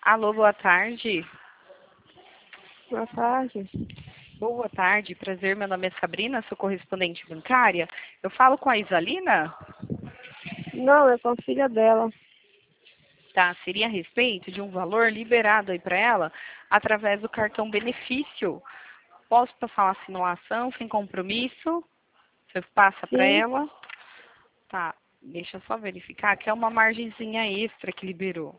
Alô, boa tarde. Boa tarde. Boa tarde, prazer. Meu nome é Sabrina, sou correspondente bancária. Eu falo com a Isalina? Não, é com a filha dela. Tá, seria a respeito de um valor liberado aí para ela através do cartão benefício. Posso passar uma simulação sem compromisso? Você passa para Sim. ela? Tá, deixa eu só verificar que é uma margenzinha extra que liberou.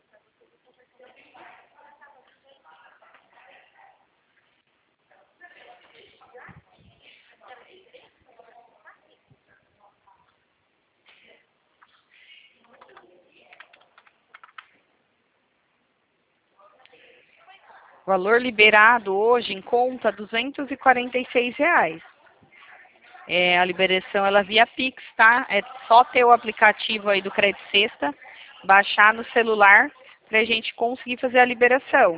Valor liberado hoje em conta R$ 246. A liberação ela via Pix, tá? É só ter o aplicativo aí do Crédito Sexta, baixar no celular para a gente conseguir fazer a liberação.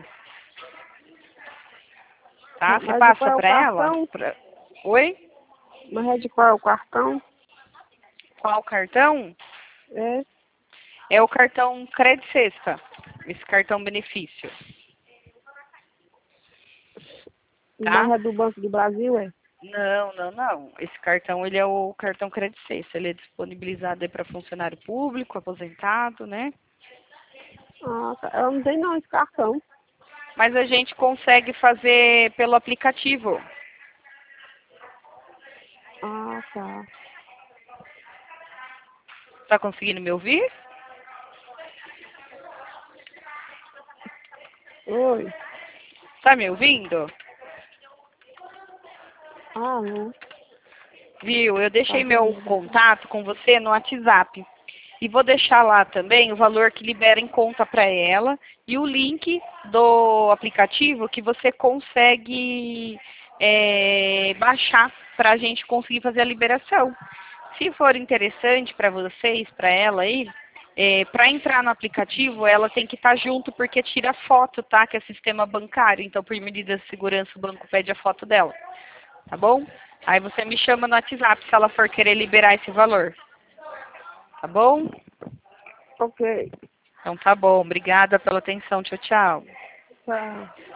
Tá? Você Mas de qual passa é o para ela? cartão? Oi? Mas é de qual é o cartão? Qual cartão? É. É o cartão Crédito Sexta, esse cartão benefício. Tá? Mas é do Banco do Brasil, é? Não. Esse cartão, ele é o cartão Crédito Sexta. Ele é disponibilizado aí para funcionário público, aposentado, né? Ah, tá. Eu não tenho não esse cartão. Mas a gente consegue fazer pelo aplicativo. Ah, tá. Tá conseguindo me ouvir? Oi. Tá me ouvindo? Ah, não. Viu? Eu Tá deixei meu vendo? contato com você no WhatsApp. E vou deixar lá também o valor que libera em conta para ela e o link do aplicativo que você consegue baixar para a gente conseguir fazer a liberação. Se for interessante para vocês, para ela aí, para entrar no aplicativo, ela tem que estar junto porque tira foto, tá? Que é sistema bancário. Então, por medida de segurança, o banco pede a foto dela. Tá bom? Aí você me chama no WhatsApp se ela for querer liberar esse valor. Tá bom? Ok. Então tá bom. Obrigada pela atenção. Tchau, tchau. Tá.